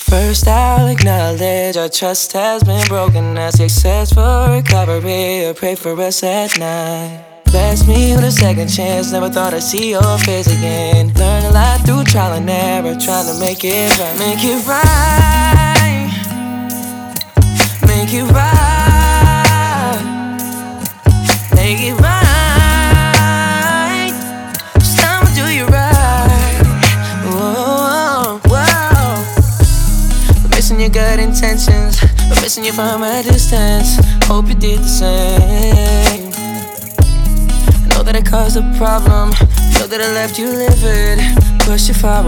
First, I'll acknowledge our trust has been broken. I success for recovery. I pray for us at night. Bless me with a second chance. Never thought I'd see your face again. Learn a lot through trial and error, trying to make it right. Make it right. Make it right. Make it right. Just I'ma do you right. Whoa, whoa. But missing your good intentions, but missing you from a distance. Hope you did the same. Know that I caused a problem, know that I left you livid, pushed you far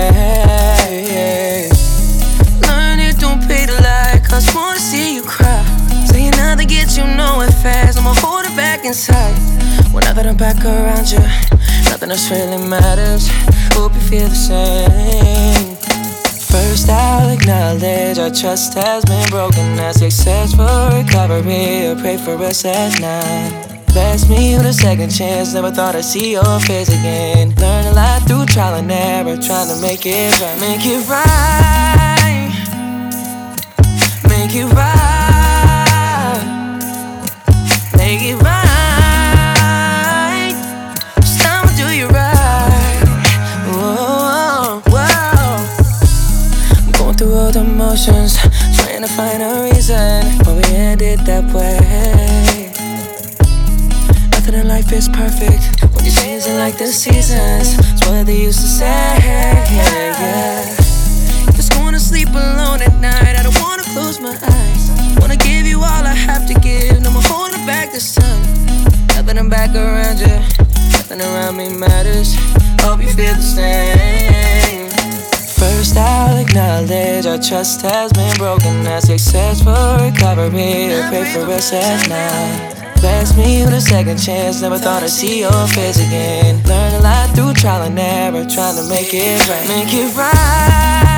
away. Learn it, don't pay to lie, cause I wanna see you cry. Saying nothing gets you nowhere fast, I'ma hold it back inside. Well, now that I'm back around you, nothing else really matters. Hope you feel the same. First, I'll acknowledge our trust has been broken. I success for recovery, I pray for us at night. Bless me with a second chance. Never thought I'd see your face again. Learn a lot through trial and error, trying to make it right. Make it right. Make it right. Make it right. Just I'ma do you right. Whoa, whoa. I'm going through all the emotions, trying to find a reason why we ended that way. Nothing in life is perfect when you're changing like the seasons. It's what they used to say, yeah. Just going to sleep alone at night, I don't wanna close my eyes. Wanna give you all I have to give, no more holding back this time. Nothing I'm back around you, nothing around me matters. Hope you feel the same. First, I'll acknowledge our trust has been broken. I success for recovery, I pray for us at night. Bless me with a second chance. Never thought I'd see your face again. Learn a lot through trial and error, trying to make it right. Make it right.